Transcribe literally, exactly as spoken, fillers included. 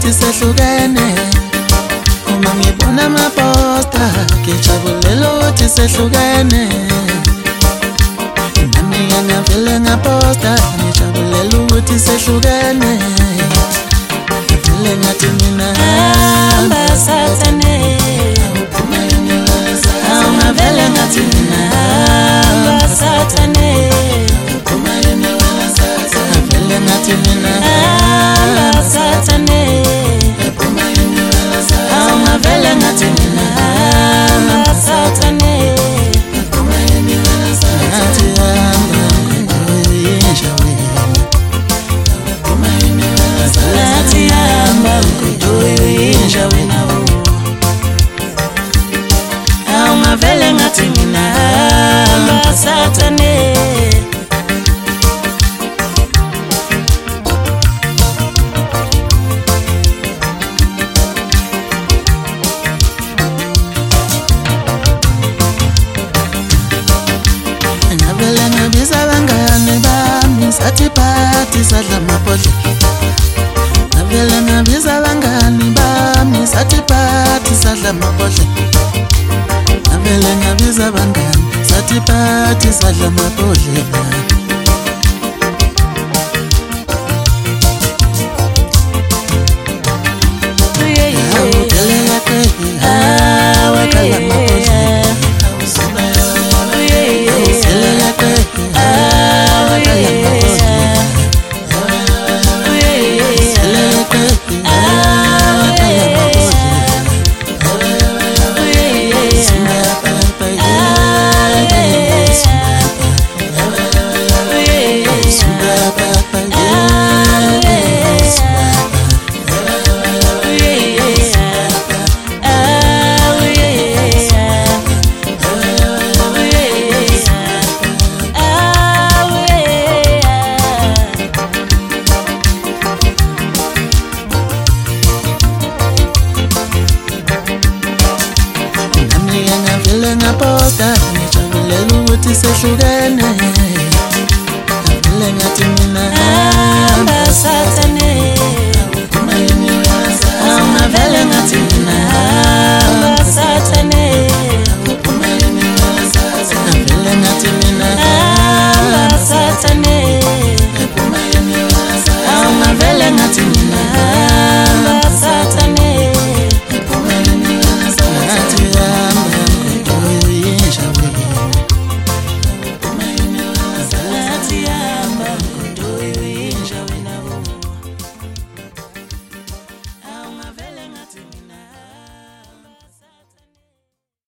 ukuthi sehlukene. Uma ngibona amaposta ngijabulela ukuthi sehlukene. Nami ngavele ngaposta ngijabulela ukuthi sehlukene. Ngavele ngathi mina hamba sathane, ngavele ngathi mina hamba sathane, ngavele ngathi mina hamba sathane, ngavele ngathi mina hamba sathane, ngathi hamba yinja wena. nathi hamba mkhonto yinja wena wo. Ngavele ngathi mina hamba sathane, ngavele ngabiza abangani bami sathi phathi sadla amabhodlela. Ngavele ngabiza abangani bami sathi phathi sadla amabhodlela. Ngavele ngabiza abangani sathi phathi sadla amabhodlela. Awudelela qeke awakala amabhodlela. Awudelela qeke awakala amabhodlela. Awudelela qeke awakala amabhodlela. Ngavele ngaposta ngijabulela ukuthi sehlukene. Ngavele ngathi mina